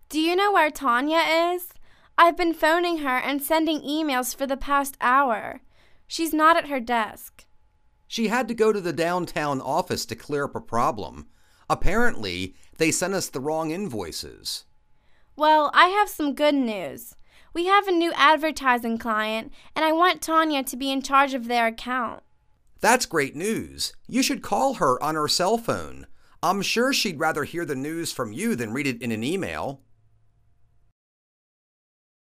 Do you know where Tanya is? I've been phoning her and sending emails for the past hour. She's not at her desk. She had to go to the downtown office to clear up a problem. Apparently, they sent us the wrong invoices. Well, I have some good news. We have a new advertising client, and I want Tanya to be in charge of their account. That's great news. You should call her on her cell phone. I'm sure she'd rather hear the news from you than read it in an email.